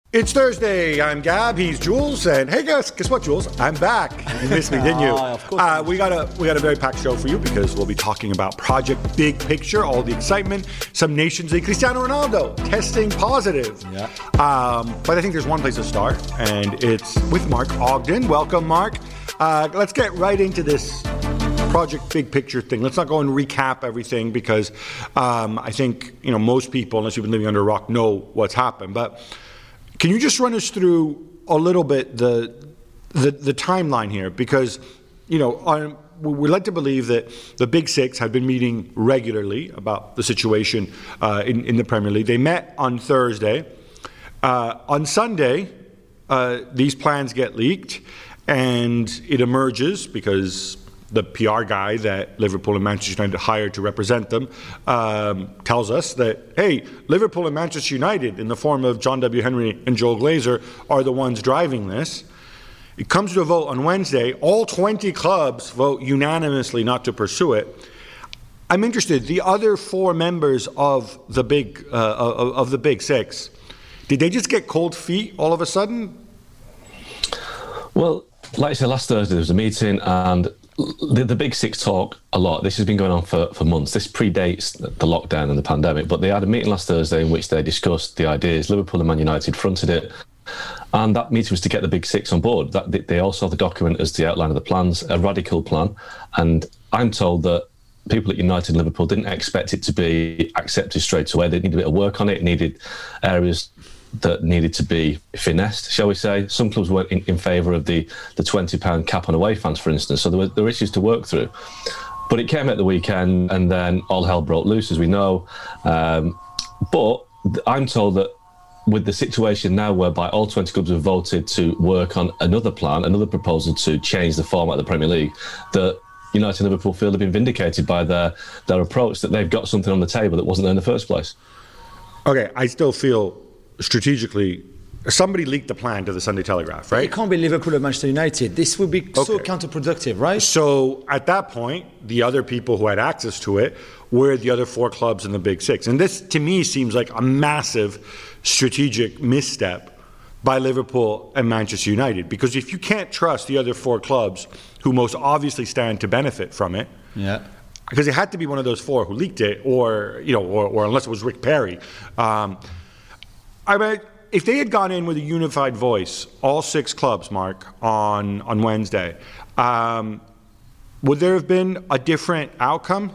It's Thursday. I'm Gab. He's Jules. And hey, guys, guess what, Jules? I'm back. You missed me, didn't you? Of course. We got a very packed show for you because we'll be talking about Project Big Picture, all the excitement, some Nations League, Cristiano Ronaldo testing positive. Yeah. But I think there's one place to start, and it's with Mark Ogden. Welcome, Mark. Let's get right into this Project Big Picture thing. Let's not go and recap everything because I think most people, unless you've been living under a rock, know what's happened. But can you just run us through a little bit the timeline here? Because, we're led to believe that the Big Six have been meeting regularly about the situation in the Premier League. They met on Thursday. On Sunday, these plans get leaked, and it emerges because the PR guy that Liverpool and Manchester United hired to represent them tells us that, hey, Liverpool and Manchester United, in the form of John W. Henry and Joel Glazer, are the ones driving this. It comes to a vote on Wednesday. All 20 clubs vote unanimously not to pursue it. I'm interested. The other four members of the Big Six, did they just get cold feet all of a sudden? Well, like I said, last Thursday there was a meeting, and the Big Six talk a lot. This has been going on for months. This predates the lockdown and the pandemic, but they had a meeting last Thursday in which they discussed the ideas. Liverpool and Man United fronted it, and that meeting was to get the Big Six on board. They all saw the document as the outline of the plans, a radical plan, and I'm told that people at United and Liverpool didn't expect it to be accepted straight away. They needed a bit of work on it, needed areas that needed to be finessed, shall we say. Some clubs weren't in favour of the £20 cap on away fans, for instance, so there were issues to work through. But it came at the weekend, and then all hell broke loose, as we know. But I'm told that with the situation now whereby all 20 clubs have voted to work on another plan, another proposal to change the format of the Premier League, that United and Liverpool feel they've been vindicated by their approach, that they've got something on the table that wasn't there in the first place. Okay, I still feel strategically, somebody leaked the plan to the Sunday Telegraph, right? It can't be Liverpool or Manchester United. This would be so counterproductive, right? So at that point, the other people who had access to it were the other four clubs in the Big Six. And this, to me, seems like a massive strategic misstep by Liverpool and Manchester United. Because if you can't trust the other four clubs who most obviously stand to benefit from it, because it had to be one of those four who leaked it, or unless it was Rick Perry. I mean, if they had gone in with a unified voice, all six clubs, Mark, on Wednesday, would there have been a different outcome?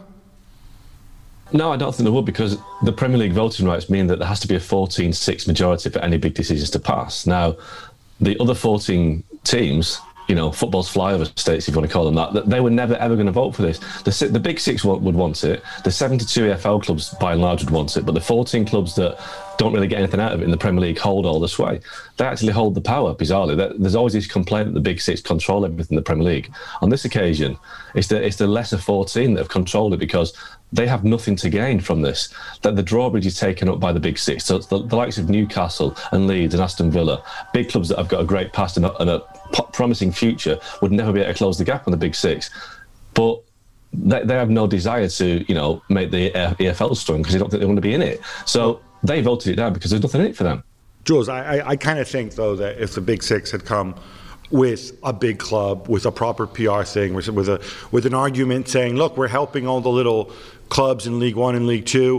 No, I don't think there would, because the Premier League voting rights mean that there has to be a 14-6 majority for any big decisions to pass. Now, the other 14 teams, football's flyover states, if you want to call them that they were never, ever going to vote for this. The Big Six would want it. The 72 EFL clubs, by and large, would want it. But the 14 clubs that don't really get anything out of it in the Premier League hold all the sway. They actually hold the power, bizarrely. There's always this complaint that the Big Six control everything in the Premier League. On this occasion, it's the lesser 14 that have controlled it because they have nothing to gain from this. That the drawbridge is taken up by the Big Six. So the likes of Newcastle and Leeds and Aston Villa, big clubs that have got a great past and a promising future, would never be able to close the gap on the Big Six. But they have no desire to, make the EFL strong because they don't think they want to be in it. So they voted it down because there's nothing in it for them. Jules, I kind of think, though, that if the Big Six had come with a big club, with a proper PR thing, with an argument saying, look, we're helping all the little clubs in League One and League Two,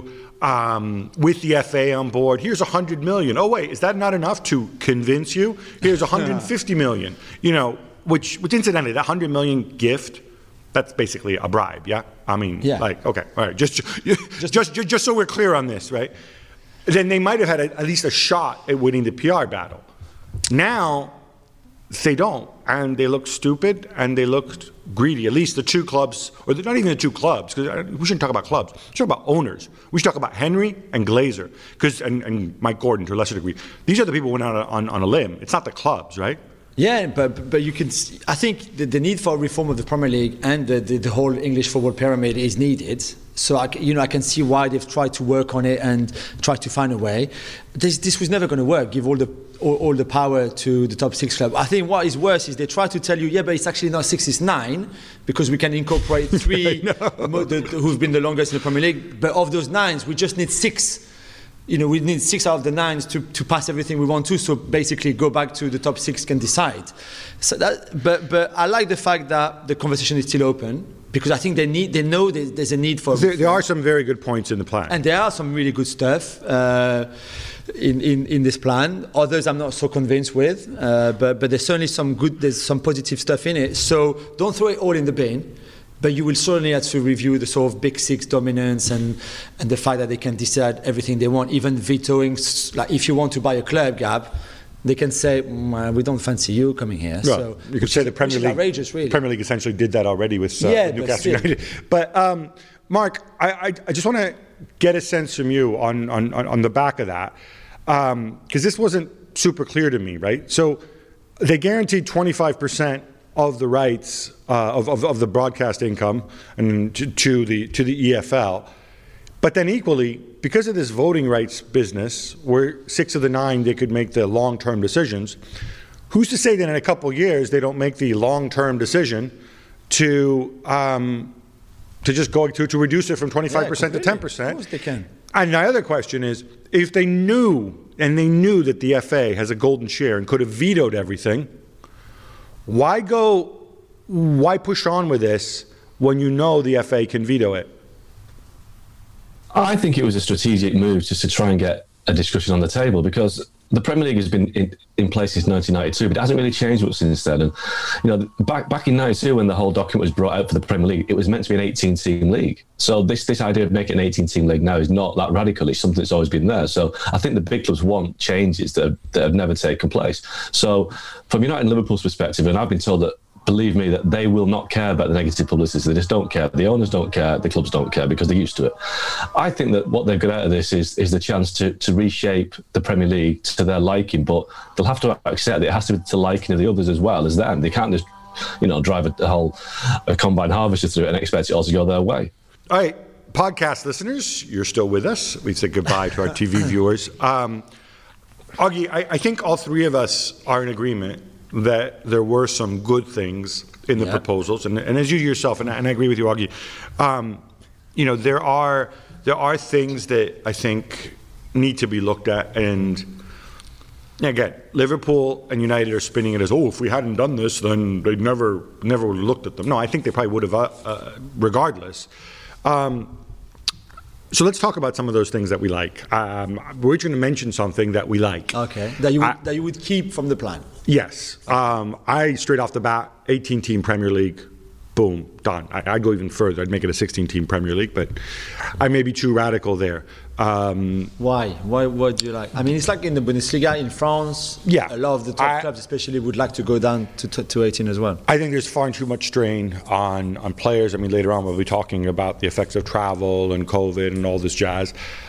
with the FA on board, here's 100 million. Oh, wait, is that not enough to convince you? Here's 150 million. Which incidentally, that 100 million gift, that's basically a bribe, yeah? I mean, okay, all right, just so we're clear on this, right? Then they might have had at least a shot at winning the PR battle. Now, they don't, and they look stupid, and they looked greedy. At least the two clubs, or not even the two clubs, because we shouldn't talk about clubs. We should talk about owners. We should talk about Henry and Glazer, and Mike Gordon to a lesser degree. These are the people who went out on a limb. It's not the clubs, right? Yeah, but you can. I think the need for reform of the Premier League and the whole English football pyramid is needed. So I can see why they've tried to work on it and try to find a way. This was never going to work. Give all the power to the top six club. I think what is worse is they try to tell you, but it's actually not 6, it's 9, because we can incorporate 3 who've been the longest in the Premier League. But of those 9s, we just need 6. we need 6 out of the 9 to pass everything we want to. So basically, go back to the top 6 can decide. So but I like the fact that the conversation is still open, because I think they know there's a need for. There are some very good points in the plan, and there are some really good stuff in this plan. Others I'm not so convinced with, but there's certainly there's some positive stuff in it. So don't throw it all in the bin. But you will certainly have to review the sort of big 6 dominance and the fact that they can decide everything they want, even vetoing. Like if you want to buy a club, Gab, they can say, we don't fancy you coming here. Yeah, so you could say the Premier League. Outrageous, really. Premier League essentially did that already with Newcastle United. But Mark, I just want to get a sense from you on the back of that, because this wasn't super clear to me, right? So they guaranteed 25% of the rights of the broadcast income and to the EFL, but then equally, because of this voting rights business, where 6 of the 9 they could make the long-term decisions, who's to say that in a couple of years they don't make the long-term decision to just go to reduce it from 25% to 10%? Of course they can. And my other question is, if they knew that the FA has a golden share and could have vetoed everything, why push on with this when you know the FA can veto it? I think it was a strategic move just to try and get a discussion on the table, because the Premier League has been in place since 1992, but it hasn't really changed much since then. And back in 92, when the whole document was brought out for the Premier League, it was meant to be an 18-team league. So this idea of making an 18-team league now is not that radical. It's something that's always been there. So I think the big clubs want changes that have never taken place. So from United and Liverpool's perspective, and I've been told that, believe me, that they will not care about the negative publicity. They just don't care. The owners don't care. The clubs don't care, because they're used to it. I think that what they've got out of this is the chance to reshape the Premier League to their liking, but they'll have to accept that it has to be to liking of the others as well as them. They can't just, drive a combine harvester through it and expect it all to go their way. All right, podcast listeners, you're still with us. We say goodbye to our TV viewers. Augie, I think all three of us are in agreement that there were some good things in the proposals, and as you yourself, and I agree with you, Augie, there are things that I think need to be looked at, and again, Liverpool and United are spinning it as, if we hadn't done this, then they'd never would have looked at them. No, I think they probably would have, regardless. So let's talk about some of those things that we like. We're going to mention something that we like. Okay, that you would keep from the plan. Yes. I, straight off the bat, 18-team Premier League, boom, done. I'd go even further. I'd make it a 16-team Premier League, but I may be too radical there. Why? Why do you like? I mean, it's like in the Bundesliga in France. Yeah. A lot of the top clubs especially would like to go down to 18 as well. I think there's far too much strain on players. I mean, later on we'll be talking about the effects of travel and COVID and all this jazz.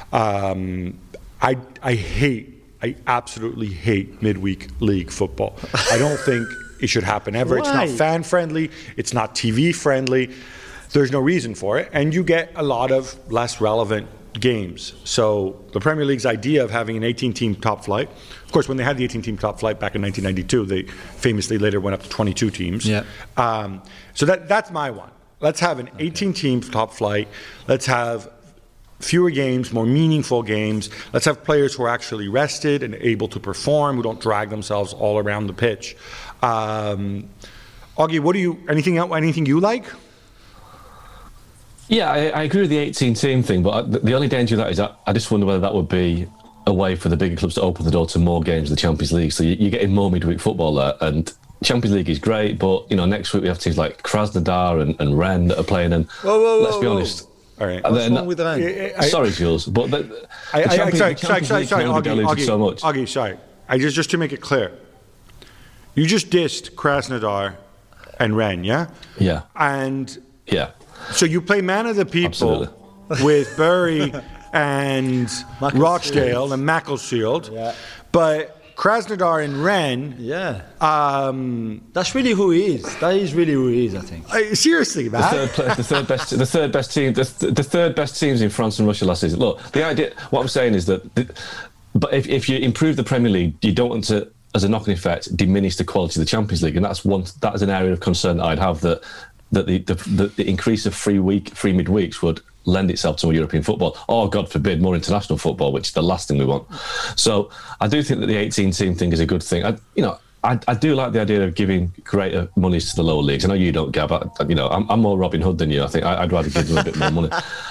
I absolutely hate midweek league football. I don't think it should happen ever. Why? It's not fan friendly. It's not TV friendly. There's no reason for it. And you get a lot of less relevant games. So the Premier League's idea of having an 18-team top flight, of course, when they had the 18-team top flight back in 1992, they famously later went up to 22 teams. Yeah. So that's my one. Let's have an 18-team top flight. Let's have fewer games, more meaningful games. Let's have players who are actually rested and able to perform, who don't drag themselves all around the pitch. Augie, anything you like? Yeah, I agree with the 18-team thing, but the only danger of that is I just wonder whether that would be a way for the bigger clubs to open the door to more games of the Champions League. So you're getting more midweek football there, and Champions League is great, but next week we have teams like Krasnodar and Rennes that are playing, and let's be honest. All right. What's wrong with Rennes? Sorry, Jules, but the Champions League can only be diluted so much. Augie, sorry. Just to make it clear, you just dissed Krasnodar and Rennes, yeah? Yeah. And yeah. So you play man of the people with Bury and Rochdale and Macclesfield, but Krasnodar and Rennes. Yeah. That's really who he is. That is really who he is, I think. Seriously, man. The third best teams in France and Russia last season. Look, the idea. What I'm saying is that, but if you improve the Premier League, you don't want to, as a knock-on effect, diminish the quality of the Champions League, and that is an area of concern that I'd have, that the increase of free midweeks would lend itself to more European football, or God forbid, more international football, which is the last thing we want. So I do think that the 18-team thing is a good thing. I do like the idea of giving greater monies to the lower leagues. I know you don't, Gab. I'm more Robin Hood than you. I think I'd rather give them a bit more money.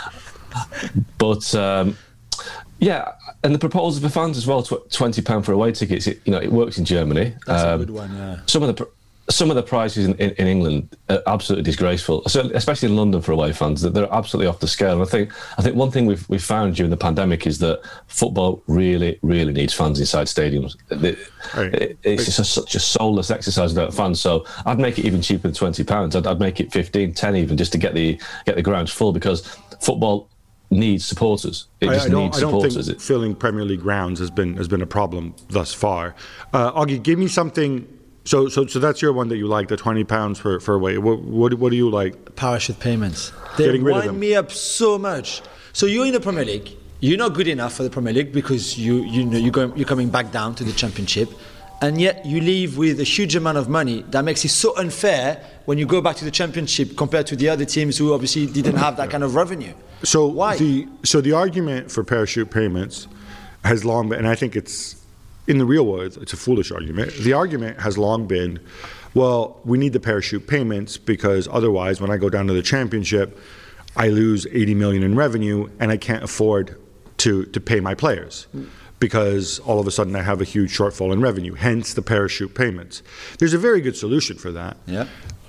But yeah, and the proposal for fans as well, £20 for away tickets. It works in Germany. That's a good one. Yeah. Some of the prices in England are absolutely disgraceful, especially in London for away fans. That they're absolutely off the scale. And I think one thing we've found during the pandemic is that football really, really needs fans inside stadiums. It's just such a soulless exercise without fans. So I'd make it even cheaper than £20. I'd make it 15, 10 even, just to get the grounds full, because football needs supporters. I don't think filling Premier League grounds has been a problem thus far. Augie, give me something. So that's your one that you like, the £20 for away. What do you like? Parachute payments. They wind me up so much. So you're in the Premier League. You're not good enough for the Premier League because you're coming back down to the Championship, and yet you leave with a huge amount of money. That makes it so unfair when you go back to the Championship compared to the other teams who obviously didn't have that kind of revenue. So why? The argument for parachute payments has long been, and I think it's, in the real world, it's a foolish argument. The argument has long been, well, we need the parachute payments because otherwise, when I go down to the Championship, I lose 80 million in revenue and I can't afford to pay my players because all of a sudden I have a huge shortfall in revenue, hence the parachute payments. There's a very good solution for that. Yeah.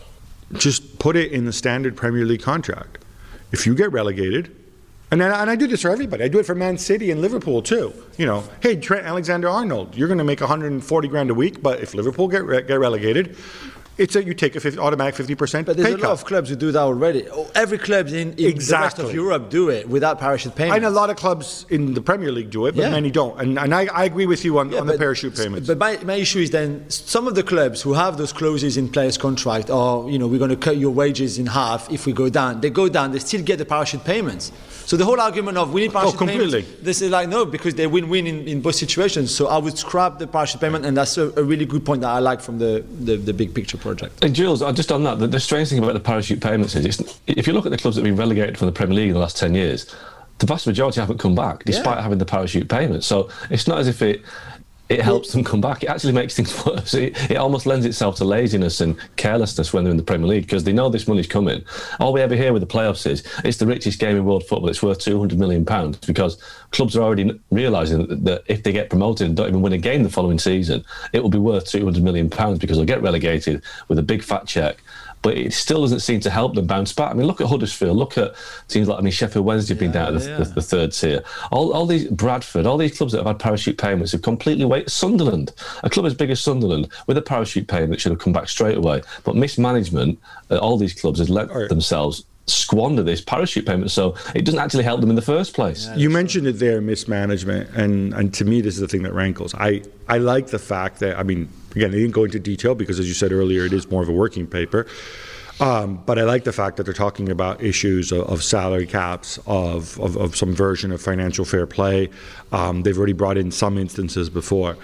Just put it in the standard Premier League contract. If you get relegated, and I do this for everybody. I do it for Man City and Liverpool too. Hey, Trent Alexander-Arnold, you're going to make 140 grand a week, but if Liverpool get relegated, you take a automatic 50% But there's pay a cut. lot of clubs who do that already. Every club in the rest of Europe do it without parachute payments. And a lot of clubs in the Premier League do it, but many don't. And I agree with you on the parachute payments. But my issue is then some of the clubs who have those clauses in players' contract, or we're going to cut your wages in half if we go down. They go down, they still get the parachute payments. So the whole argument of we need parachute payments, this is like, no, because they win-win in both situations. So I would scrap the parachute payment, and that's a really good point that I like from the big picture project. And Jules, just on that, the strange thing about the parachute payments is, if you look at the clubs that have been relegated from the Premier League in the last 10 years, the vast majority haven't come back, despite having the parachute payments. So it's not as if it helps them come back. It actually makes things worse. It almost lends itself to laziness and carelessness when they're in the Premier League, because they know this money's coming. All we ever hear with the playoffs is it's the richest game in world football. It's worth £200 million, because clubs are already realising that if they get promoted and don't even win a game the following season, it will be worth £200 million because they'll get relegated with a big fat cheque. But it still doesn't seem to help them bounce back. I mean, look at Huddersfield, look at teams like, Sheffield Wednesday have been down at the third tier. All these, Bradford, all these clubs that have had parachute payments have completely wasted. Sunderland, a club as big as Sunderland, with a parachute payment should have come back straight away. But mismanagement at all these clubs has let themselves squander this parachute payment, so it doesn't actually help them in the first place. You mentioned it there, mismanagement, and to me this is the thing that rankles. I like the fact that, again, they didn't go into detail because, as you said earlier, it is more of a working paper, but I like the fact that they're talking about issues of salary caps, of some version of financial fair play. They've already brought in some instances before.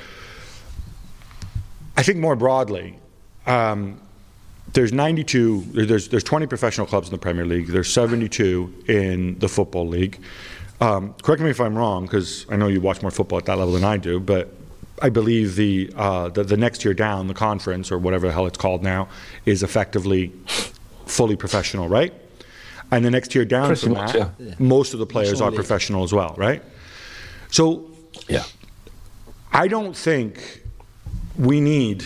I think more broadly, there's 20 professional clubs in the Premier League. There's 72 in the Football League. Correct me if I'm wrong, because I know you watch more football at that level than I do, but I believe the next tier down, the conference, or whatever the hell it's called now, is effectively fully professional, right? And the next tier down Pretty from much, that, most of the players are professional as well, right? So I don't think we need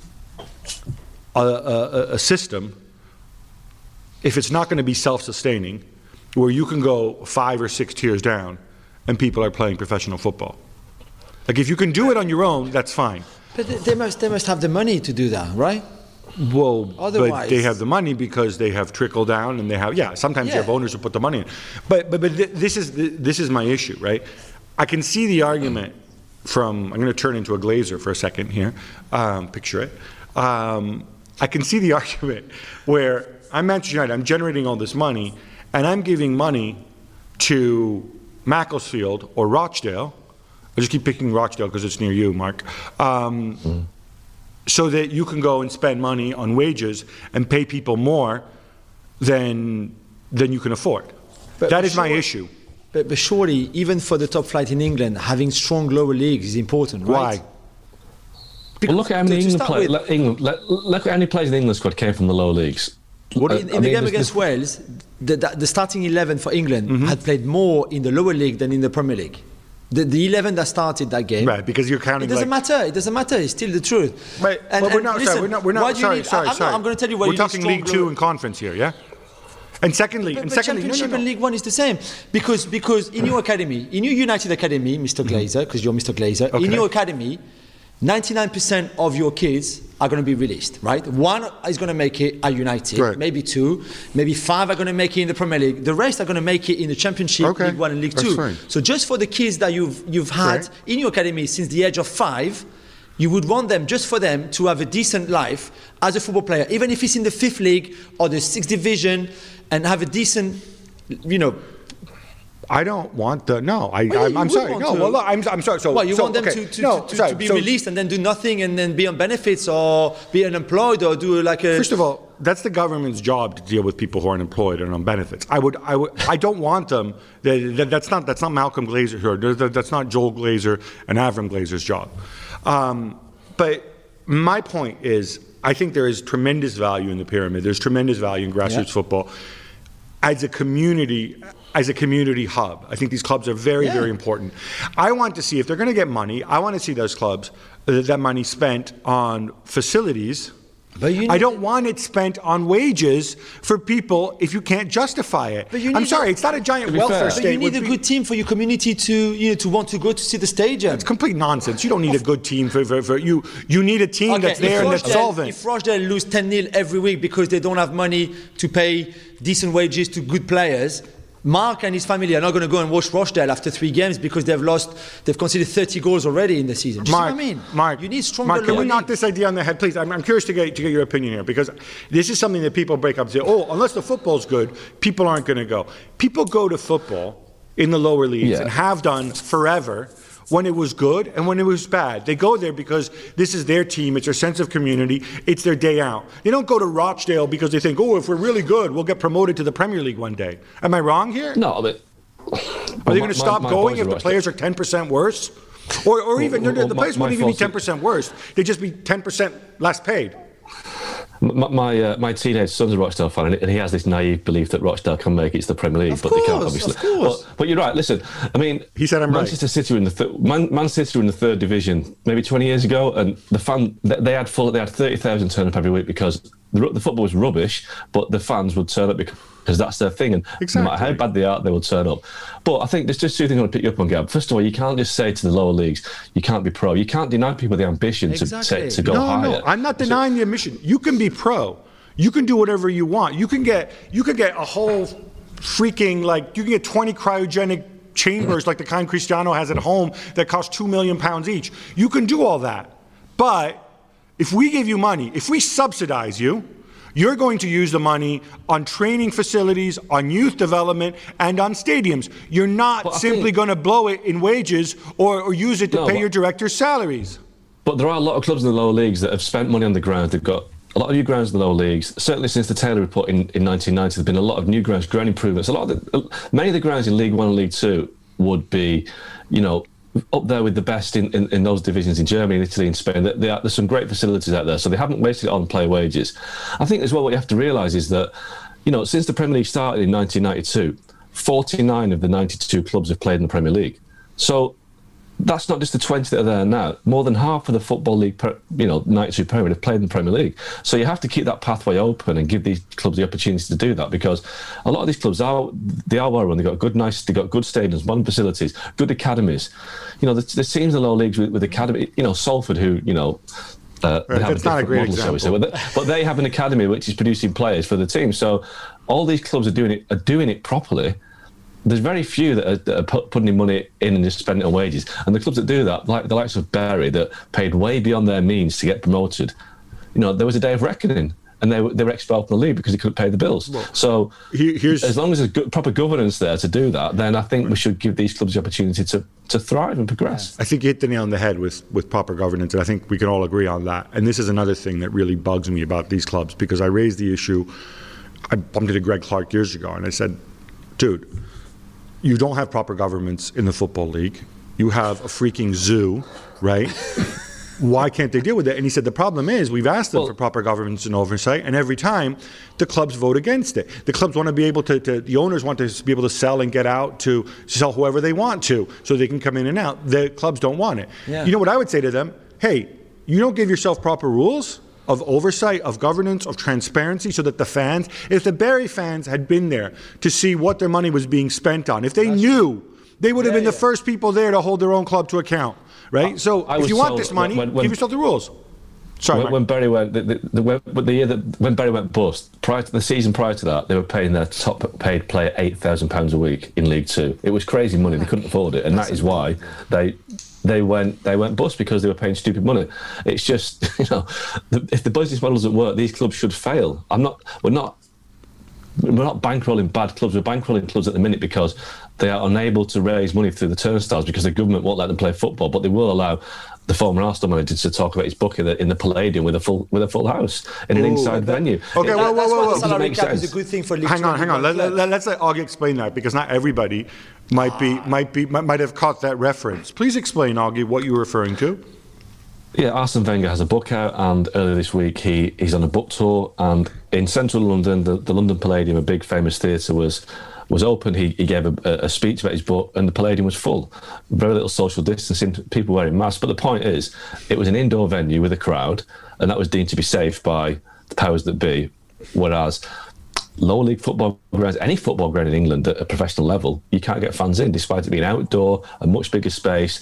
a system, if it's not going to be self-sustaining, where you can go 5 or 6 tiers down and people are playing professional football. Like, if you can do it on your own, that's fine. But they must have the money to do that, right? Well, otherwise, but they have the money because they have trickle down, and they have sometimes you have owners who put the money in. But this is my issue, right? I can see the argument from, I'm going to turn into a Glazer for a second here, picture it. I can see the argument where I'm Manchester United, I'm generating all this money, and I'm giving money to Macclesfield or Rochdale. I just keep picking Rochdale because it's near you, Mark. So that you can go and spend money on wages and pay people more than you can afford. That is my issue. But surely, even for the top flight in England, having strong lower leagues is important, right? Why? Well, look at how many look at how many players in the England squad came from the lower leagues. In the game against Wales, the starting 11 for England had played more in the lower league than in the Premier League. The 11 that started that game. Right, because you're counting. It doesn't matter. It doesn't matter. It's still the truth. Right, but we're not. Sorry. I'm going to tell you why we're talking League Two and Conference here, yeah. And secondly, Championship and League One is the same because in your academy, in your United academy, Mr. Glazer, because you're Mr. Glazer, in your academy, 99% of your kids are going to be released, right? One is going to make it at United, right. Maybe two, maybe five are going to make it in the Premier League. The rest are going to make it in the Championship, League One and League Two. Fine. So just for the kids that you've had in your academy since the age of 5, you would want them, just for them, to have a decent life as a football player, even if it's in the 5th league or the 6th division, and have a decent, I don't want the I'm sorry. No, well, look, I'm sorry. So, you want them to be released and then do nothing and then be on benefits or be unemployed or do like a. First of all, that's the government's job to deal with people who are unemployed and on benefits. I don't want them. That's not Malcolm Glazer here. That's not Joel Glazer and Avram Glazer's job. But my point is, I think there is tremendous value in the pyramid. There's tremendous value in grassroots football as a community hub. I think these clubs are very, very important. I want to see, if they're going to get money, I want to see those clubs, that money spent on facilities. But I don't want it spent on wages for people if you can't justify it. I'm sorry, it's not a giant welfare state. But you need a good team for your community to want to go to see the stadium. It's complete nonsense. You don't need a good team for you. You need a team that's there and that's solvent. If Rochdale lose 10-0 every week because they don't have money to pay decent wages to good players, Mark and his family are not going to go and watch Rochdale after 3 games because they've conceded 30 goals already in the season. Do you see what I mean? Mark, you need stronger. Mark, can we knock this idea on the head, please? I'm curious to get your opinion here, because this is something that people break up and say, unless the football's good, people aren't going to go. People go to football in the lower leagues and have done forever, when it was good and when it was bad. They go there because this is their team, it's their sense of community, it's their day out. They don't go to Rochdale because they think, if we're really good, we'll get promoted to the Premier League one day. Am I wrong here? No, but... Are they going to stop going if the players are 10% worse? Or even, the players wouldn't even be 10% worse. They'd just be 10% less paid. My teenage son's a Rochdale fan, and he has this naive belief that Rochdale can make it to the Premier League, but they can't, obviously. But you're right. Listen, I mean, he said I'm Manchester City were in the Man City were in the 3rd division maybe 20 years ago, and they had 30,000 turn up every week because the football was rubbish, but the fans would turn up because that's their thing, and no matter how bad they are, they will turn up. But I think there's just 2 things I want to pick you up on, Gab. First of all, you can't just say to the lower leagues, you can't be pro. You can't deny people the ambition to go higher. No, I'm not denying the ambition. You can be pro. You can do whatever you want. You can get a whole freaking, you can get 20 cryogenic chambers like the kind Cristiano has at home that cost £2 million each. You can do all that. But if we give you money, if we subsidize you, you're going to use the money on training facilities, on youth development, and on stadiums. You're not simply going to blow it in wages or use it to pay your directors' salaries. But there are a lot of clubs in the lower leagues that have spent money on the ground. They've got a lot of new grounds in the lower leagues. Certainly since the Taylor report in 1990, there's been a lot of new grounds, ground improvements. Many of the grounds in League One and League Two would be, up there with the best in those divisions in Germany, and Italy and Spain. There's some great facilities out there, so they haven't wasted it on player wages. I think as well what you have to realise is that, since the Premier League started in 1992, 49 of the 92 clubs have played in the Premier League. So that's not just the 20 that are there now. More than half of the Football League, 92 Premier have played in the Premier League. So you have to keep that pathway open and give these clubs the opportunity to do that, because a lot of these clubs are well run. They've got good stadiums, modern facilities, good academies. The teams in the lower leagues with academy, Salford, who, they have that's not a great model, example. Shall we say. But they have an academy which is producing players for the team. So all these clubs are doing it properly. There's very few that are putting in money in and just spending it on wages. And the clubs that do that, like the likes of Bury, that paid way beyond their means to get promoted, there was a day of reckoning, and they were expelled from the league because they couldn't pay the bills. Well, so as long as there's proper governance there to do that, then I think we should give these clubs the opportunity to thrive and progress. I think you hit the nail on the head with proper governance, and I think we can all agree on that. And this is another thing that really bugs me about these clubs, because I raised the issue. I bumped into Greg Clark years ago, and I said, dude, you don't have proper governments in the Football League. You have a freaking zoo, right? Why can't they deal with it? And he said the problem is we've asked them for proper governance and oversight, and every time the clubs vote against it. The clubs want to be able to the owners want to be able to sell and get out to sell whoever they want to so they can come in and out. The clubs don't want it. Yeah. You know what I would say to them? Hey, you don't give yourself proper rules of oversight, of governance, of transparency so that the fans, if the Barry fans had been there to see what their money was being spent on, if they knew, they would have been the first people there to hold their own club to account. Right, so if you want this money, give yourself the rules. Sorry, when Barry went, the year that when Barry went bust, prior to the season prior to that, they were paying their top paid player £8,000 a week in League Two. It was crazy money; they couldn't afford it, and that is why they went bust, because they were paying stupid money. It's just, if the business model doesn't work, these clubs should fail. We're not bankrolling bad clubs. We're bankrolling clubs at the minute because they are unable to raise money through the turnstiles because the government won't let them play football, but they will allow the former Arsenal manager to talk about his book in the Palladium with a full house in an inside venue. Okay, whoa. Salary cap is a good thing for League Two. Hang on. Let's let Augie explain that, because not everybody might have caught that reference. Please explain, Augie, what you're referring to. Yeah, Arsene Wenger has a book out, and earlier this week he's on a book tour, and in central London, the London Palladium, a big famous theatre, was open. He gave a speech about his book, and the Palladium was full. Very little social distancing, people wearing masks. But the point is, it was an indoor venue with a crowd, and that was deemed to be safe by the powers that be. Whereas lower league football grounds, any football ground in England at a professional level, you can't get fans in, despite it being outdoor, a much bigger space.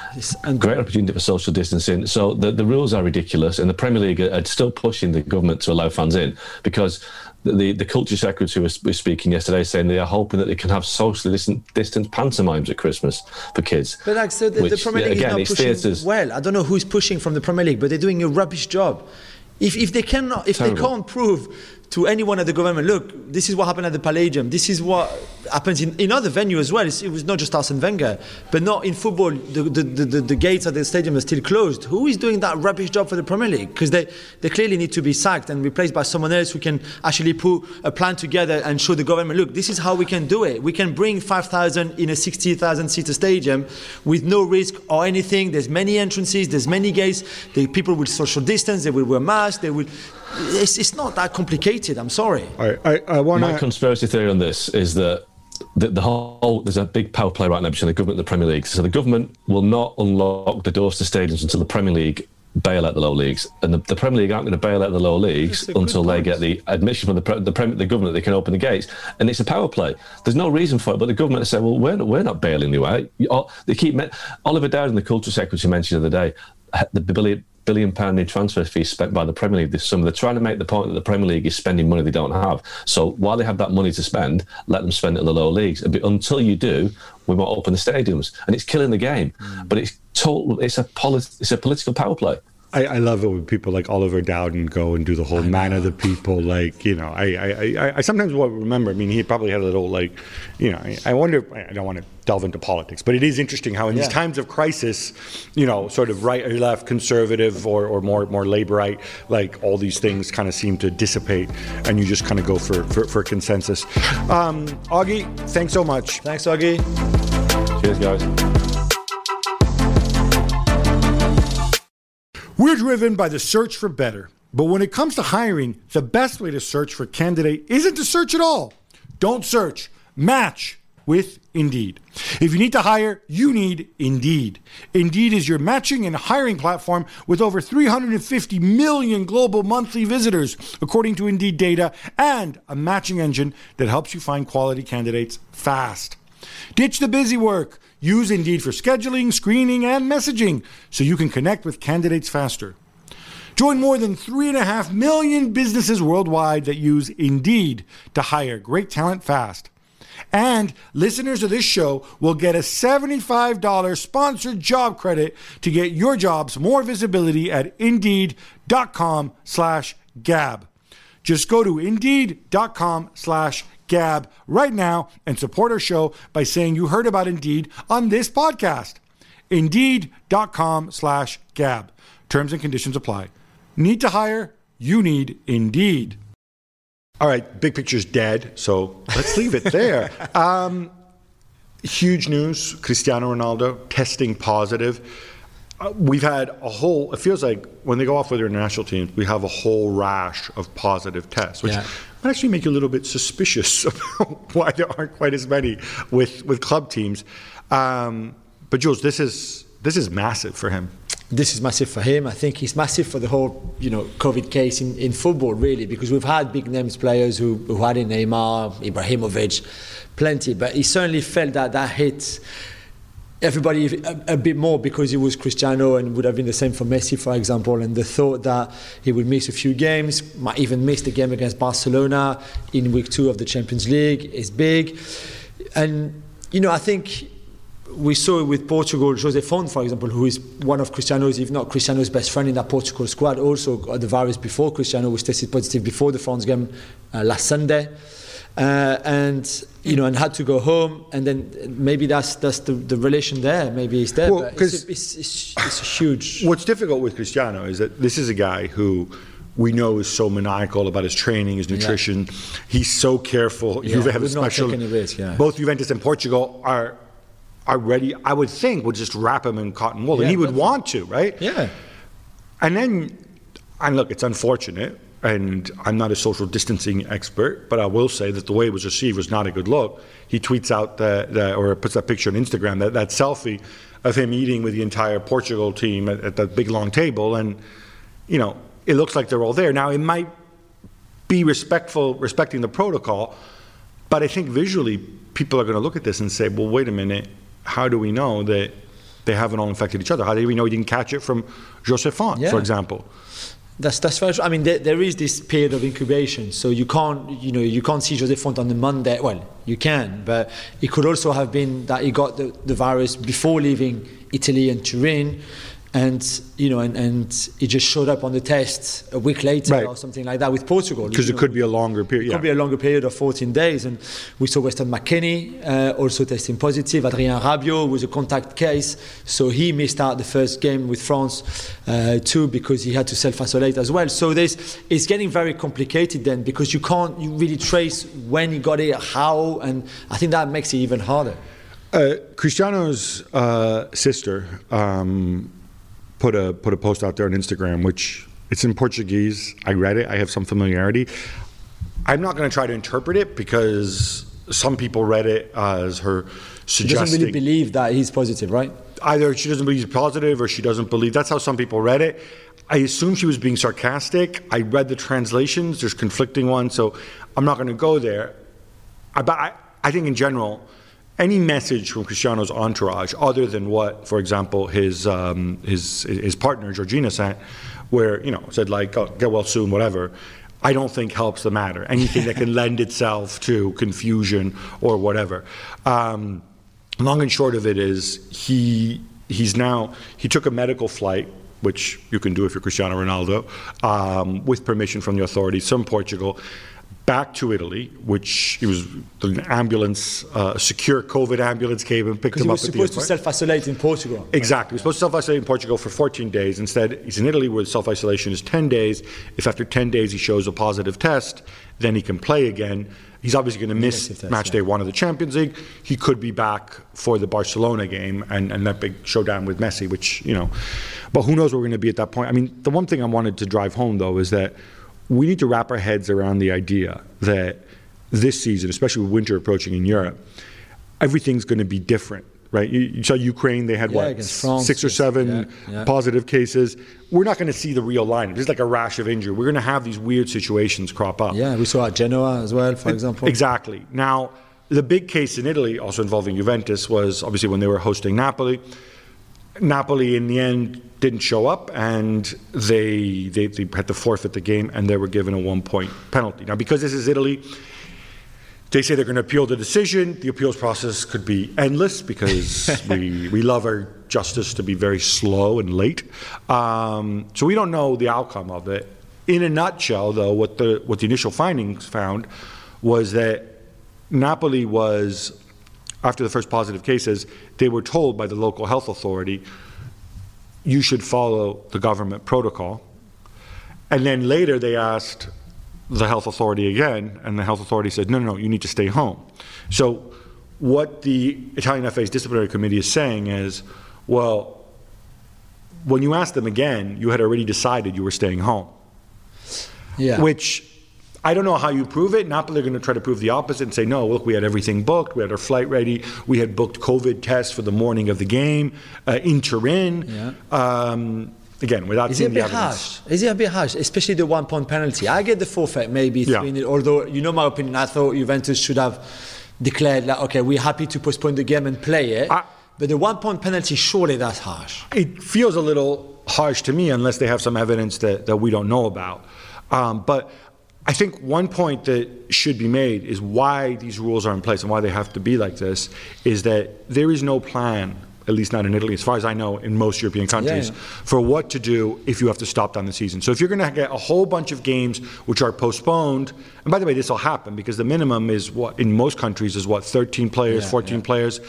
Great opportunity for social distancing. So the rules are ridiculous, and the Premier League are still pushing the government to allow fans in, because the culture secretary was speaking yesterday, saying they are hoping that they can have socially distant pantomimes at Christmas for kids. But the Premier League is not pushing theatres. Well. I don't know who's pushing from the Premier League, but they're doing a rubbish job. If they can't prove to anyone at the government, look, this is what happened at the Palladium, this is what happens in other venues as well. It was not just Arsene Wenger, but not in football. The gates at the stadium are still closed. Who is doing that rubbish job for the Premier League? Because they clearly need to be sacked and replaced by someone else who can actually put a plan together and show the government, look, this is how we can do it. We can bring 5,000 in a 60,000-seater stadium with no risk or anything. There's many entrances, there's many gates. The people will social distance, they will wear masks, they will... It's not that complicated. I'm sorry. I want My conspiracy theory on this is that the whole there's a big power play right now between the government and the Premier League. So the government will not unlock the doors to stadiums until the Premier League bail out the lower leagues, and the Premier League aren't going to bail out the lower leagues until they get the admission from the government that they can open the gates. And it's a power play. There's no reason for it, but the government has said, well, we're not bailing you out. They keep Oliver Dowden, the culture secretary, mentioned the other day the £1 billion in transfer fees spent by the Premier League this summer. They're trying to make the point that the Premier League is spending money they don't have. So while they have that money to spend, let them spend it in the lower leagues. Until you do, we won't open the stadiums, and it's killing the game. But it's a political power play. I love it when people like Oliver Dowden go and do the whole man of the people. Like, I sometimes remember, I mean, he probably had a little I wonder, I don't want to delve into politics, but it is interesting how in these times of crisis, sort of right or left, conservative or more Labourite, like all these things kind of seem to dissipate and you just kind of go for consensus. Augie, thanks so much. Thanks, Augie. Cheers, guys. We're driven by the search for better. But when it comes to hiring, the best way to search for a candidate isn't to search at all. Don't search. Match with Indeed. If you need to hire, you need Indeed. Indeed is your matching and hiring platform with over 350 million global monthly visitors, according to Indeed data, and a matching engine that helps you find quality candidates fast. Ditch the busy work. Use Indeed for scheduling, screening, and messaging so you can connect with candidates faster. Join more than 3.5 million businesses worldwide that use Indeed to hire great talent fast. And listeners of this show will get a $75 sponsored job credit to get your jobs more visibility at Indeed.com/Gab. Just go to Indeed.com/Gab right now and support our show by saying you heard about Indeed on this podcast. Indeed.com/Gab. Terms and conditions apply. Need to hire? You need Indeed. All right, big picture's dead, so let's leave it there. huge news, Cristiano Ronaldo testing positive. We've had it feels like when they go off with their national teams, we have a whole rash of positive tests, which might actually make you a little bit suspicious about why there aren't quite as many with club teams. But Jules, this is massive for him. This is massive for him. I think it's massive for the whole, COVID case in football, really, because we've had big names players who had it, Neymar, Ibrahimovic, plenty, but he certainly felt that hit everybody a bit more because he was Cristiano, and would have been the same for Messi, for example, and the thought that he would miss a few games, might even miss the game against Barcelona in week 2 of the Champions League is big. And, I think we saw it with Portugal. José Fonte, for example, who is one of Cristiano's, if not Cristiano's best friend in that Portugal squad, also got the virus before Cristiano, was tested positive before the France game last Sunday. And had to go home, and then maybe that's the relation there. Maybe it's there. Well, it's a huge. What's difficult with Cristiano is that this is a guy who we know is so maniacal about his training, his nutrition. Yeah. He's so careful. Yeah, Juve have a special. Both Juventus and Portugal are ready. I would think would just wrap him in cotton wool, and he would want to, right? Yeah. And look, it's unfortunate. And I'm not a social distancing expert, but I will say that the way it was received was not a good look. He tweets out or puts that picture on Instagram, that selfie of him eating with the entire Portugal team at that big long table, and it looks like they're all there. Now, it might be respecting the protocol, but I think visually people are going to look at this and say, well, wait a minute, how do we know that they haven't all infected each other? How do we know he didn't catch it from José Fonte, for example? That's very true. I mean, there is this period of incubation, so you can't see José Fonte on the Monday. Well, you can, but it could also have been that he got the virus before leaving Italy and Turin, and he just showed up on the test a week later or something like that with Portugal. Because it could be a longer period. It could be a longer period of 14 days, and we saw Weston McKennie also testing positive. Adrien Rabiot was a contact case, so he missed out the first game with France too because he had to self-isolate as well. So it's getting very complicated then, because you can't really trace when he got it, how, and I think that makes it even harder. Cristiano's sister put a post out there on Instagram, which it's in Portuguese. I read it. I have some familiarity. I'm not going to try to interpret it because some people read it as her suggesting. She doesn't really believe that he's positive, right? Either she doesn't believe he's positive or she doesn't believe. That's how some people read it. I assume she was being sarcastic. I read the translations. There's conflicting ones, so I'm not going to go there. But I think in general, any message from Cristiano's entourage, other than what, for example, his partner Georgina sent, where said like, oh, get well soon, whatever, I don't think helps the matter. Anything that can lend itself to confusion or whatever. Long and short of it is he took a medical flight, which you can do if you're Cristiano Ronaldo, with permission from the authorities from Portugal, back to Italy, which it was an ambulance, a secure COVID ambulance came and picked him up at the airport. He was supposed to self-isolate in Portugal. Exactly. He was supposed to self-isolate in Portugal for 14 days. Instead, he's in Italy where self-isolation is 10 days. If after 10 days he shows a positive test, then he can play again. He's obviously going to miss match day 1 of the Champions League. He could be back for the Barcelona game and that big showdown with Messi, which, but who knows where we're going to be at that point. I mean, the one thing I wanted to drive home, though, is that we need to wrap our heads around the idea that this season, especially with winter approaching in Europe, everything's going to be different, right? You saw Ukraine, they had France, 6 or 7 positive cases. We're not going to see the real line. There's like a rash of injury. We're going to have these weird situations crop up. Yeah, we saw at Genoa as well, for example. Exactly. Now, the big case in Italy, also involving Juventus, was obviously when they were hosting Napoli. Napoli, in the end, didn't show up, and they had to forfeit the game, and they were given a 1-point penalty. Now, because this is Italy, they say they're going to appeal the decision. The appeals process could be endless because we love our justice to be very slow and late. So we don't know the outcome of it. In a nutshell, though, what the initial findings found was that Napoli was, after the first positive cases, they were told by the local health authority, you should follow the government protocol. And then later they asked the health authority again, and the health authority said, no, you need to stay home. So what the Italian FA's disciplinary committee is saying is, well, when you asked them again, you had already decided you were staying home. Yeah. Which, I don't know how you prove it. Napoli are going to try to prove the opposite and say, no, look, we had everything booked. We had our flight ready. We had booked COVID tests for the morning of the game. Inter-in. Yeah. Again, without seeing the evidence. Is it a bit harsh? Especially the 1 point penalty. I get the forfeit, maybe 3-0. Although, you know my opinion, I thought Juventus should have declared, like, okay, we're happy to postpone the game and play it. But the 1 point penalty, surely that's harsh. It feels a little harsh to me unless they have some evidence that we don't know about. But I think one point that should be made is why these rules are in place and why they have to be like this is that there is no plan, at least not in Italy, as far as I know, in most European countries, for what to do if you have to stop down the season. So if you're going to get a whole bunch of games which are postponed, and by the way, this will happen because the minimum is what, in most countries, is what, 13 players, 14 players.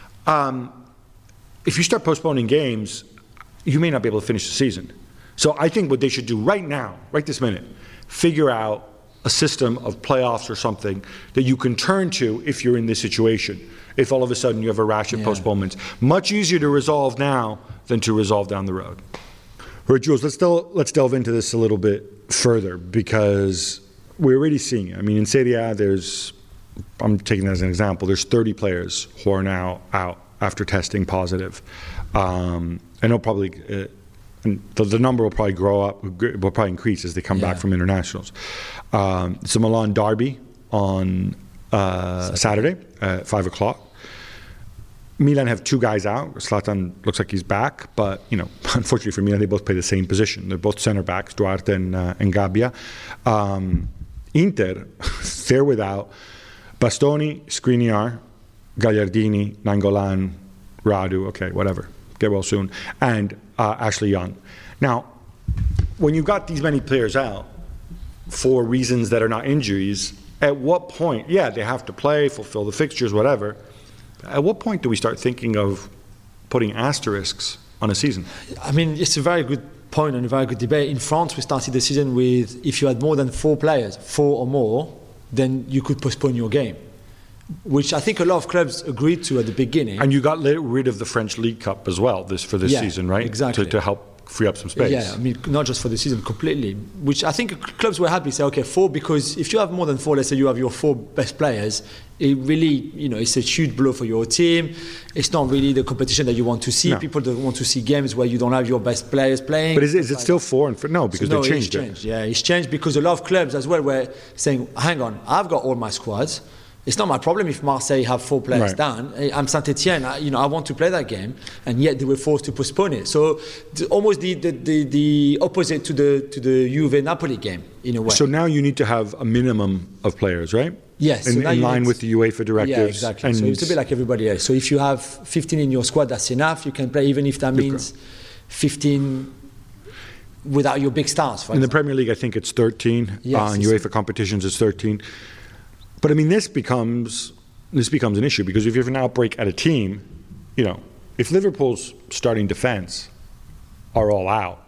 If you start postponing games, you may not be able to finish the season. So I think what they should do right now, right this minute, figure out a system of playoffs or something that you can turn to if you're in this situation. If all of a sudden you have a rash of postponements. Much easier to resolve now than to resolve down the road. All right, Jules, let's delve into this a little bit further because we're already seeing it. I mean, in Serie A, I'm taking that as an example, there's 30 players who are now out after testing positive. And they'll probably... And the number will probably will probably increase as they come back from internationals. It's a Milan derby on Saturday at 5 o'clock. Milan have 2 guys out. Zlatan looks like he's back, but unfortunately for Milan, they both play the same position. They're both center backs, Duarte and Gabbia. Inter, they're without Bastoni, Skriniar, Gagliardini, Nainggolan, Radu. Okay, whatever. Get well soon. And Ashley Young. Now, when you've got these many players out for reasons that are not injuries, at what point, they have to play, fulfill the fixtures, whatever. At what point do we start thinking of putting asterisks on a season? I mean, it's a very good point and a very good debate. In France, we started the season with if you had more than 4 players, 4 or more, then you could postpone your game, which I think a lot of clubs agreed to at the beginning. And you got rid of the French League Cup as well for this season, right? Exactly. To help free up some space. Yeah, I mean, not just for the season, completely. Which I think clubs were happy to say, okay, 4, because if you have more than 4, let's say you have your 4 best players, it really, it's a huge blow for your team. It's not really the competition that you want to see. No. People don't want to see games where you don't have your best players playing. But is it still 4? No, because they changed it. Yeah, it's changed because a lot of clubs as well were saying, hang on, I've got all my squads. It's not my problem if Marseille have 4 players down. I'm Saint-Etienne. I want to play that game, and yet they were forced to postpone it. So almost the opposite to the Juve Napoli game in a way. So now you need to have a minimum of players, right? Yes. In line with the UEFA directives. Yeah, exactly. So it's a bit like everybody else. So if you have 15 in your squad, that's enough. You can play even if that means 15 without your big stars. In the Premier League, I think it's 13. Yes, in UEFA competitions, it's 13. But I mean, this becomes an issue because if you have an outbreak at a team, if Liverpool's starting defense are all out,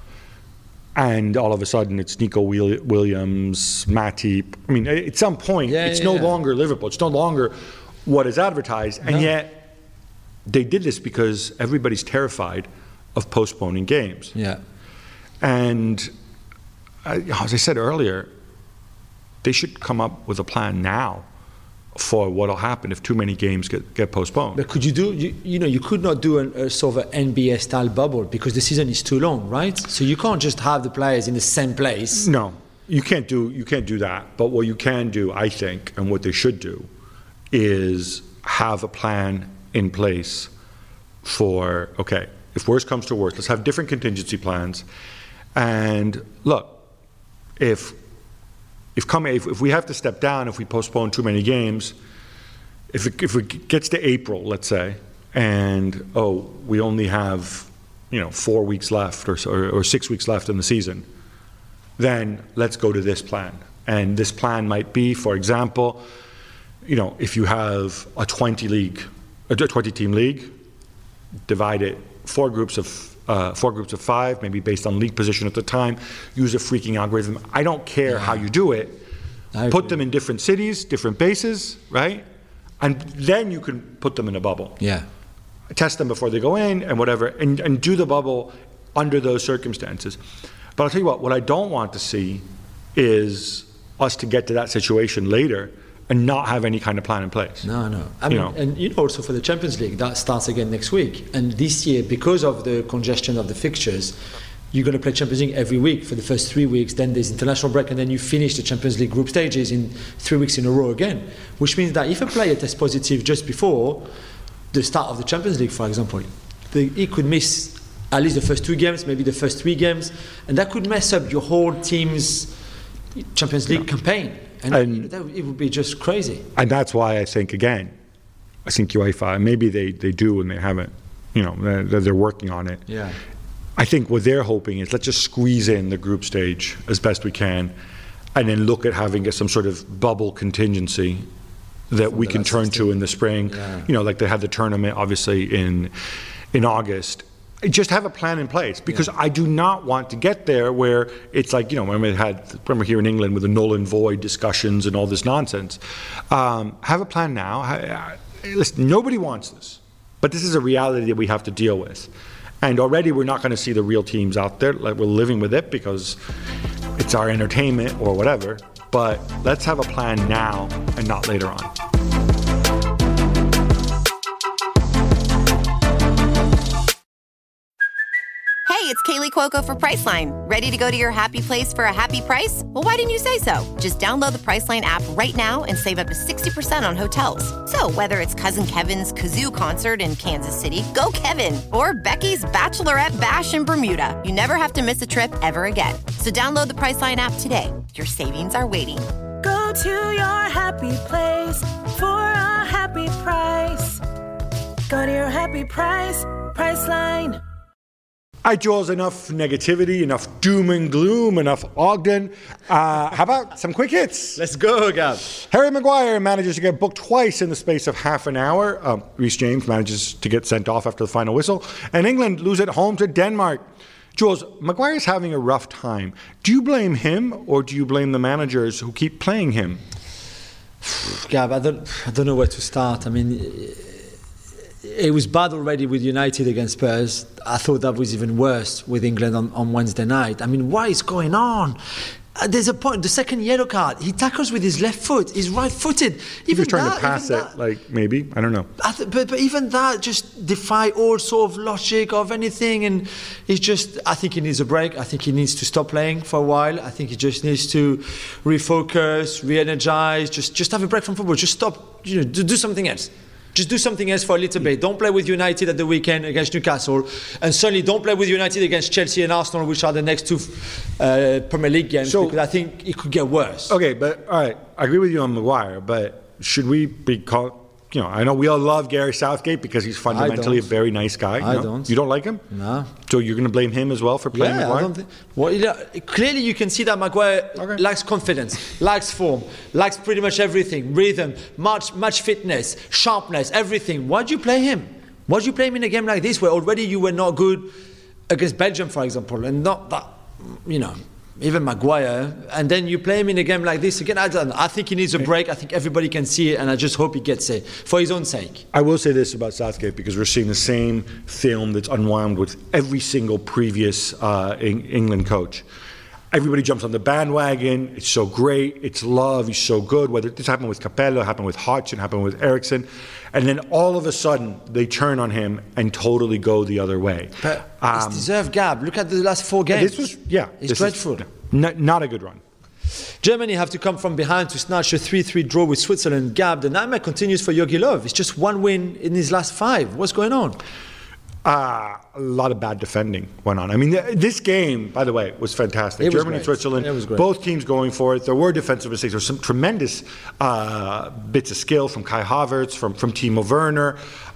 and all of a sudden it's Nico Williams, Matip. I mean, at some point, it's no longer Liverpool. It's no longer what is advertised, and yet they did this because everybody's terrified of postponing games. Yeah, and as I said earlier, they should come up with a plan now for what will happen if too many games get postponed. But could you do, you could not do a sort of NBA style bubble because the season is too long, right? So you can't just have the players in the same place. No, you can't do that. But what you can do, I think, and what they should do, is have a plan in place for, okay, if worse comes to worse, let's have different contingency plans. And look, if we have to step down, if we postpone too many games, if it gets to April, let's say, and we only have 4 weeks left or 6 weeks left in the season, then let's go to this plan. And this plan might be, for example, if you have a 20-team league, divide it 4 groups of 5, maybe based on league position at the time, use a freaking algorithm. I don't care how you do it. Put them in different cities, different bases, right? And then you can put them in a bubble. Yeah. Test them before they go in and whatever, and do the bubble under those circumstances. But I'll tell you what I don't want to see is us to get to that situation later and not have any kind of plan in place. No. I mean, and also for the Champions League, that starts again next week. And this year, because of the congestion of the fixtures, you're going to play Champions League every week for the first 3 weeks, then there's international break, and then you finish the Champions League group stages in 3 weeks in a row again. Which means that if a player tests positive just before the start of the Champions League, for example, he could miss at least the first 2 games, maybe the first 3 games, and that could mess up your whole team's Champions League campaign. And it would be just crazy. And that's why I think UEFA, and maybe they do and they haven't, they're working on it. Yeah. I think what they're hoping is let's just squeeze in the group stage as best we can and then look at having some sort of bubble contingency that we can turn to in the spring. Yeah. Like they had the tournament obviously in August. Just have a plan in place, because I do not want to get there where it's like, remember here in England with the null and void discussions and all this nonsense. Have a plan now. Listen, nobody wants this, but this is a reality that we have to deal with. And already we're not going to see the real teams out there. Like, we're living with it because it's our entertainment or whatever. But let's have a plan now and not later on. Hey, it's Kaylee Cuoco for Priceline. Ready to go to your happy place for a happy price? Well, why didn't you say so? Just download the Priceline app right now and save up to 60% on hotels. So whether it's Cousin Kevin's Kazoo Concert in Kansas City, go Kevin, or Becky's Bachelorette Bash in Bermuda, you never have to miss a trip ever again. So download the Priceline app today. Your savings are waiting. Go to your happy place for a happy price. Go to your happy price, Priceline. All right, Jules, enough negativity, enough doom and gloom, enough Ogden. How about some quick hits? Let's go, Gab. Harry Maguire manages to get booked twice in the space of half an hour. Reece James manages to get sent off after the final whistle. And England lose at home to Denmark. Jules, Maguire's having a rough time. Do you blame him or do you blame the managers who keep playing him? Gab, I don't know where to start. I mean, it was bad already with United against Spurs. I thought that was even worse with England on Wednesday night. I mean, what is going on? There's a point, the second yellow card, he tackles with his left foot, he's right-footed. He was trying to pass it, like, maybe, I don't know. But even that just defy all sort of logic of anything, and he's just, I think he needs a break. I think he needs to stop playing for a while. I think he just needs to refocus, re-energize, just have a break from football, just stop, do something else. Just do something else for a little bit. Don't play with United at the weekend against Newcastle, and certainly don't play with United against Chelsea and Arsenal, which are the next 2 Premier League games, because I think it could get worse. Okay, but all right, I agree with you on Maguire, but should we be I know we all love Gary Southgate because he's fundamentally a very nice guy. I don't. You don't like him? No. So you're going to blame him as well for playing Maguire? I don't think. Well, clearly you can see that Maguire lacks confidence, lacks form, lacks pretty much everything. Rhythm, match fitness, sharpness, everything. Why'd you play him? Why'd you play him in a game like this where already you were not good against Belgium, for example, and not that, even Maguire, and then you play him in a game like this again? I think he needs a break. I think everybody can see it, and I just hope he gets it for his own sake. I will say this about Southgate, because we're seeing the same film that's unwound with every single previous England coach. Everybody jumps on the bandwagon. It's so great. It's love. He's so good. Whether this happened with Capello, happened with Hodgson, happened with Eriksson, and then all of a sudden they turn on him and totally go the other way. But it's deserved, Gab. Look at the last 4 games. It's dreadful. Not a good run. Germany have to come from behind to snatch a 3-3 draw with Switzerland. Gab, the nightmare continues for Jogi Löw. It's just 1 win in his last 5. What's going on? A lot of bad defending went on. I mean, this game, by the way, was fantastic. Germany and Switzerland, both teams going for it. There were defensive mistakes. There were some tremendous bits of skill from Kai Havertz, from Timo Werner.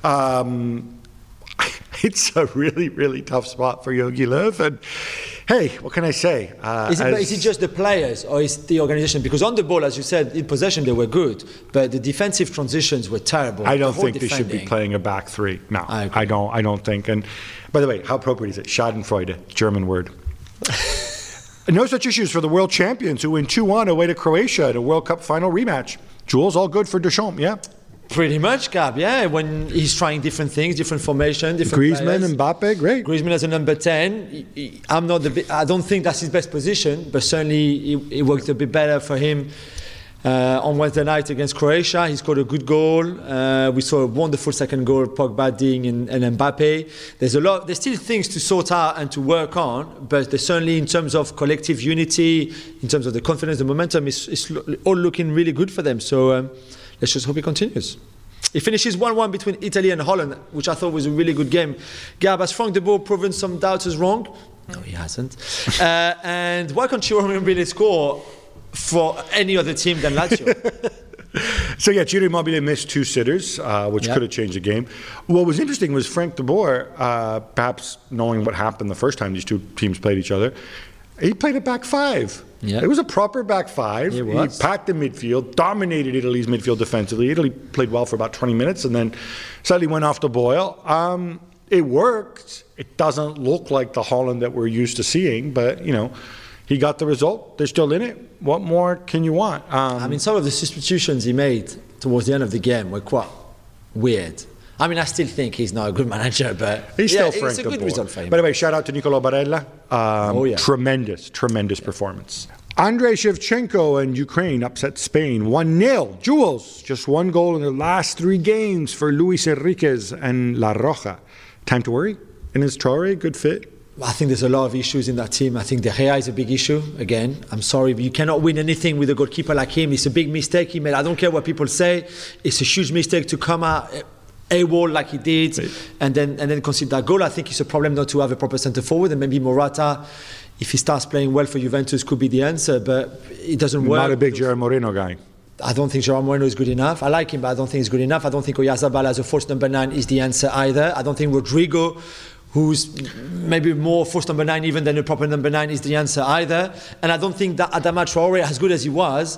It's a really, really tough spot for Jogi Löw. And hey, what can I say? Is it just the players or is the organization? Because on the ball, as you said, in possession they were good, but the defensive transitions were terrible. I don't think they should be playing a back 3. No, I don't think. And by the way, how appropriate is it? Schadenfreude, German word. No such issues for the world champions who win 2-1 away to Croatia in a World Cup final rematch. Jules, all good for Deschamps, yeah? Pretty much, Gab, yeah. When he's trying different things, different formation, different Griezmann, players. Mbappe, great. Griezmann as a number 10. I don't think that's his best position, but certainly it worked a bit better for him on Wednesday night against Croatia. He scored a good goal. We saw a wonderful second goal, Pogba, Ding, and Mbappe. There's still things to sort out and to work on, but there's certainly, in terms of collective unity, in terms of the confidence, the momentum, it's all looking really good for them. So let's just hope it continues. It finishes 1-1 between Italy and Holland, which I thought was a really good game. Gab, has Frank de Boer proven some doubters wrong? No, he hasn't. And why can't Ciro Immobile score for any other team than Lazio? So yeah, Ciro Immobile missed 2 sitters, which could have changed the game. What was interesting was Frank de Boer, perhaps knowing what happened the first time these 2 teams played each other, he played a back 5. Yeah. It was a proper back 5. He packed the midfield, dominated Italy's midfield defensively. Italy played well for about 20 minutes and then suddenly went off the boil. It worked. It doesn't look like the Holland that we're used to seeing, but, you know, he got the result. They're still in it. What more can you want? I mean, some of the substitutions he made towards the end of the game were quite weird. I mean, I still think he's not a good manager, but he's still Frank it's a good result for him. By the way, shout out to Nicolo Barella. Tremendous performance. Andrei Shevchenko and Ukraine upset Spain 1-0. Jules, just 1 goal in the last 3 games for Luis Enriquez and La Roja. Time to worry? And is Traoré good fit? I think there's a lot of issues in that team. I think De Gea is a big issue. Again, I'm sorry, but you cannot win anything with a goalkeeper like him. It's a big mistake he made. I don't care what people say. It's a huge mistake to come out AWOL like he did and then concede that goal. I think it's a problem not to have a proper centre forward, and maybe Morata, if he starts playing well for Juventus, could be the answer, but it doesn't work. Not a big Gerard Moreno guy. I don't think Gerard Moreno is good enough. I like him, but I don't think he's good enough. I don't think Oyarzabal as a false number 9 is the answer either. I don't think Rodrigo, who's maybe more false number 9 even than a proper number 9, is the answer either. And I don't think that Adama Traoré, as good as he was,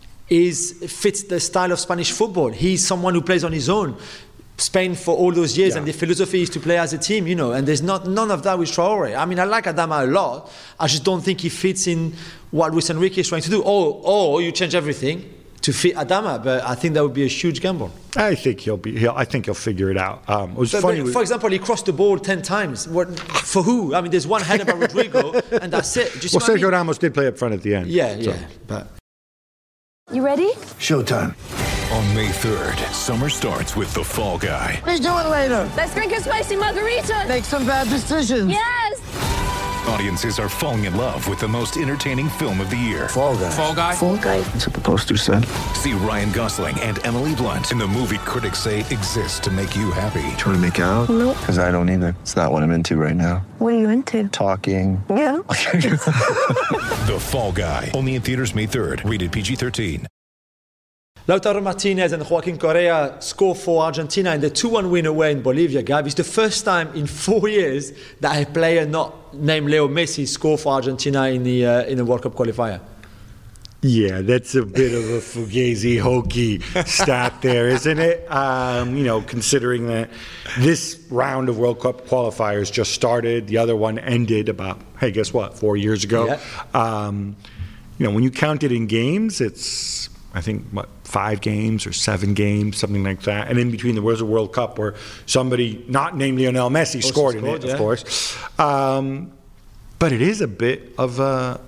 fits the style of Spanish football. He's someone who plays on his own. Spain for all those years, and the philosophy is to play as a team, you know, and there's none of that with Traoré. I mean, I like Adama a lot. I just don't think he fits in what Luis Enrique is trying to do. Or you change everything to fit Adama, but I think that would be a huge gamble. I think he'll figure it out. It was funny. For example, he crossed the ball 10 times. For who? I mean, there's one header by Rodrigo, and that's it. Well, Sergio Ramos did play up front at the end. Yeah. But you ready? Showtime. On May 3rd, summer starts with The Fall Guy. Let's do it later. Let's drink a spicy margarita. Make some bad decisions. Yes. Audiences are falling in love with the most entertaining film of the year. Fall Guy. Fall Guy? Fall Guy. That's what the poster said. See Ryan Gosling and Emily Blunt in the movie critics say exists to make you happy. Trying to make it out? Nope. Because I don't either. It's not what I'm into right now. What are you into? Talking. Yeah. The Fall Guy. Only in theaters May 3rd. Rated PG-13. Lautaro Martinez and Joaquin Correa score for Argentina in the 2-1 win away in Bolivia. Gab, it's the first time in 4 years that a player not named Leo Messi scored for Argentina in the World Cup qualifier. Yeah, that's a bit of a fugazi, hokey stat there, isn't it? Considering that this round of World Cup qualifiers just started, the other one ended about, hey, guess what, 4 years ago. Yeah. When you count it in games, it's, I think, 5 games or 7 games, something like that. And in between, there was a World Cup where somebody, not named Lionel Messi, scored in it, of course. But it is a bit of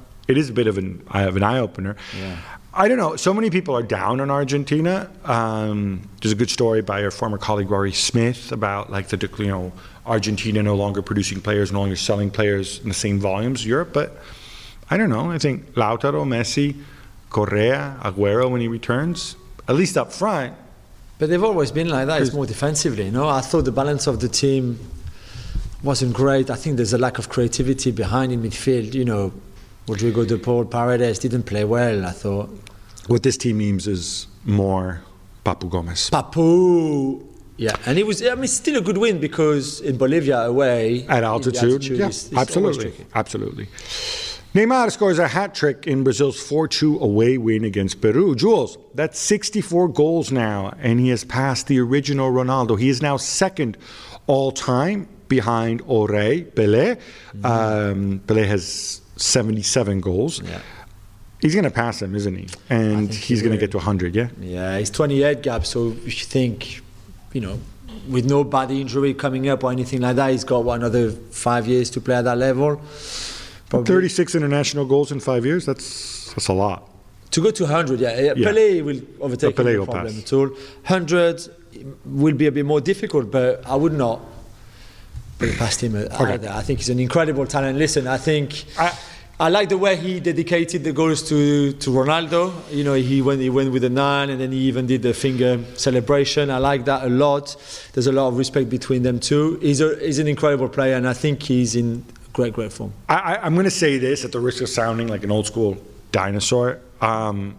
an eye opener. Yeah. I don't know. So many people are down on Argentina. There's a good story by our former colleague Rory Smith about Argentina no longer producing players, no longer selling players in the same volumes as Europe. But I don't know. I think Lautaro, Messi, Correa, Aguero when he returns, at least up front. But they've always been like that. It's more defensively, I thought the balance of the team wasn't great. I think there's a lack of creativity behind in midfield. Rodrigo de Paul, Paredes didn't play well, I thought. What this team needs is more Papu Gomez. Papu! Yeah, and it was, still a good win because in Bolivia away... At altitude, is absolutely. Neymar scores a hat-trick in Brazil's 4-2 away win against Peru. Jules, that's 64 goals now, and he has passed the original Ronaldo. He is now second all-time behind Pelé. Pelé has 77 goals. Yeah. He's going to pass him, isn't he? And he's going to get to 100, yeah? Yeah, he's 28 gap, so if you think, with no bad injury coming up or anything like that, he's got another 5 years to play at that level. Probably. 36 international goals in 5 years, that's a lot. To go to 100, Pelé will overtake him, no problem at all. 100 will be a bit more difficult, but I would not put it past him either. I think he's an incredible talent. Listen, I think... I like the way he dedicated the goals to Ronaldo. He went with the 9 and then he even did the finger celebration. I like that a lot. There's a lot of respect between them two. He's an incredible player and I think he's in great form. I'm going to say this at the risk of sounding like an old school dinosaur. Well,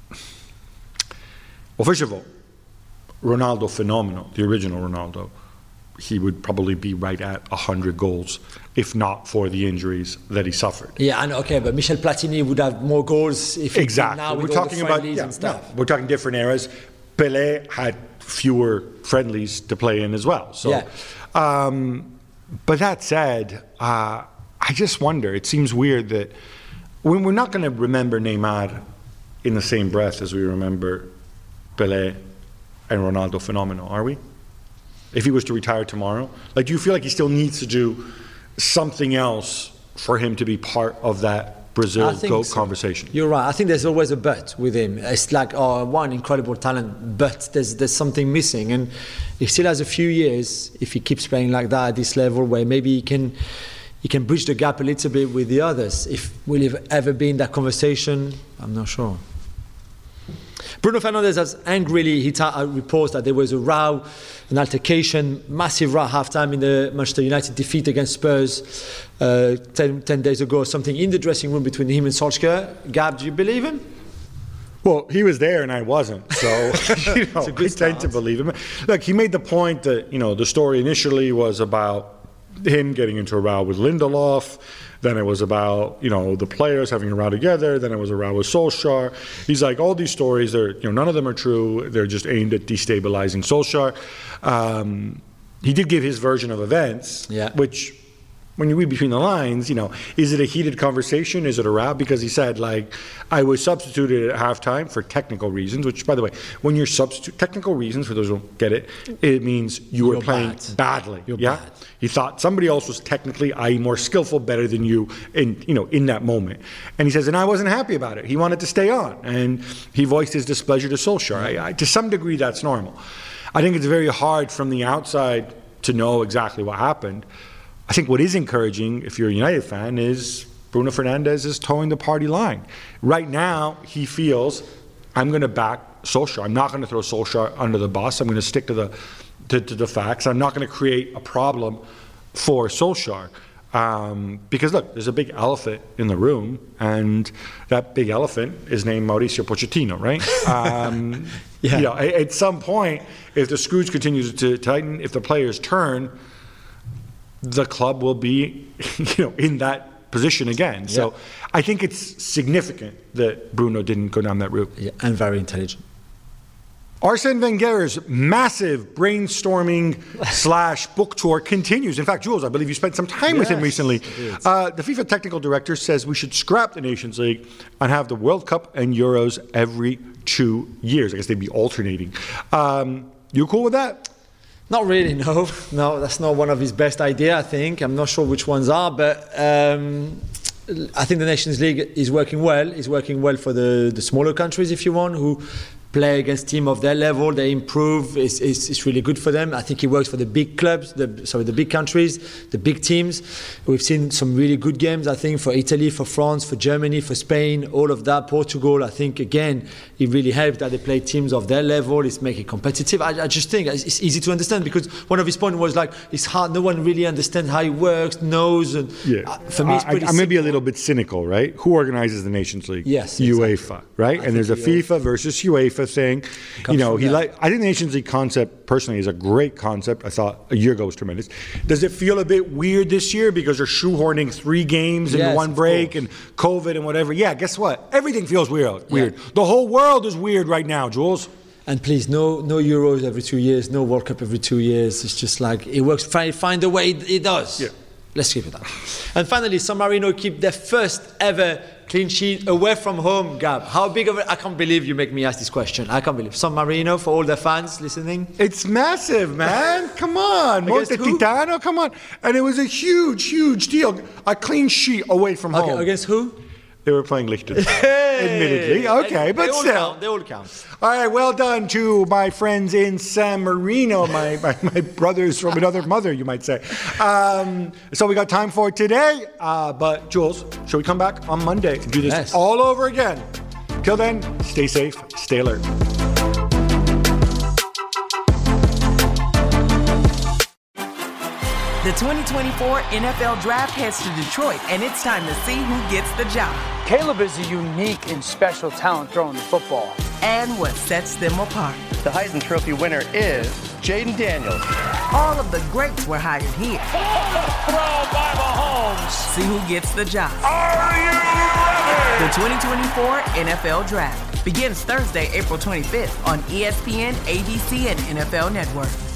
first of all, Ronaldo phenomenal, the original Ronaldo. He would probably be right at 100 goals, if not for the injuries that he suffered. Yeah, I know, okay, but Michel Platini would have more goals if he now with all the friendlies and stuff. No, we're talking different eras. Pelé had fewer friendlies to play in as well. So, but that said, I just wonder, it seems weird that when we're not going to remember Neymar in the same breath as we remember Pelé and Ronaldo phenomenal, are we? If he was to retire tomorrow? Do you feel like he still needs to do something else for him to be part of that Brazil GOAT conversation? You're right. I think there's always a but with him. It's like, one incredible talent, but there's something missing. And he still has a few years, if he keeps playing like that at this level, where maybe he can bridge the gap a little bit with the others. If will he ever be in that conversation, I'm not sure. Bruno Fernandes has angrily reports that there was a row, an altercation, massive row at half-time in the Manchester United defeat against Spurs 10 days ago, something in the dressing room between him and Solskjaer. Gab, do you believe him? Well, he was there and I wasn't, so I tend to believe him. Look, he made the point that, the story initially was about him getting into a row with Lindelof. Then it was about, the players having a row together. Then it was a row with Solskjaer. He's like, all these stories, none of them are true. They're just aimed at destabilizing Solskjaer. He did give his version of events, which, when you read between the lines, is it a heated conversation? Is it a row? Because he said, I was substituted at halftime for technical reasons, which, by the way, when you're technical reasons, for those who don't get it, it means you were playing badly. You're bad. He thought somebody else was technically, i.e. more skillful, better than you in that moment. And he says, and I wasn't happy about it. He wanted to stay on. And he voiced his displeasure to Solskjaer. To some degree, that's normal. I think it's very hard from the outside to know exactly what happened. I think what is encouraging, if you're a United fan, is Bruno Fernandes is towing the party line. Right now, he feels, I'm going to back Solskjaer. I'm not going to throw Solskjaer under the bus. I'm going to stick to the facts. I'm not going to create a problem for Solskjaer. Because, look, there's a big elephant in the room, and that big elephant is named Mauricio Pochettino, right? At some point, if the screws continue to tighten, if the players turn, the club will be, in that position again. So I think it's significant that Bruno didn't go down that route. Yeah, and very intelligent. Arsene Wenger's massive brainstorming / book tour continues. In fact, Jules, I believe you spent some time with him recently. The FIFA technical director says we should scrap the Nations League and have the World Cup and Euros every 2 years. I guess they'd be alternating. You cool with that? Not really, no. No, that's not one of his best ideas, I think. I'm not sure which ones are, but I think the Nations League is working well. It's working well for the smaller countries, if you want, who play against teams of their level. They improve. It's really good for them. I think it works for the big clubs, the big countries, the big teams. We've seen some really good games, I think, for Italy, for France, for Germany, for Spain, all of that. Portugal, I think, again, it really helped that they play teams of their level. It's making it competitive. I just think it's easy to understand, because one of his points was it's hard. No one really understands how it works, knows. And for me, it's pretty I'm maybe a little bit cynical, right? Who organizes the Nations League? Yes, UEFA, exactly. right? And there's a FIFA versus UEFA thing. I think the Nations League concept personally is a great concept. I thought a year ago was tremendous. Does it feel a bit weird this year because they're shoehorning 3 games into one break and COVID and whatever? Yeah, guess what? Everything feels weird. Yeah. The whole world is weird right now, Jules. And please, no Euros every 2 years, no World Cup every 2 years. It's just like, it works. Find a way it does. Yeah. Let's keep it that. And finally, San Marino keep their first ever clean sheet away from home, Gab. How big of it? I can't believe you make me ask this question. I can't believe. San Marino, for all the fans listening. It's massive, man. Come on. Against who? Titano, come on. And it was a huge, huge deal. A clean sheet away from home. Okay, against who? They were playing Liechtenstein, admittedly. Okay, but still. They all count. All right, well done to my friends in San Marino, my brothers from another mother, you might say. So we got time for today. But, Jules, shall we come back on Monday and do this all over again? Till then, stay safe, stay alert. The 2024 NFL Draft heads to Detroit, and it's time to see who gets the job. Caleb is a unique and special talent throwing the football. And what sets them apart. The Heisman Trophy winner is Jaden Daniels. All of the greats were hired here. Throw by Mahomes. See who gets the job. Are you ready? The 2024 NFL Draft begins Thursday, April 25th on ESPN, ABC, and NFL Network.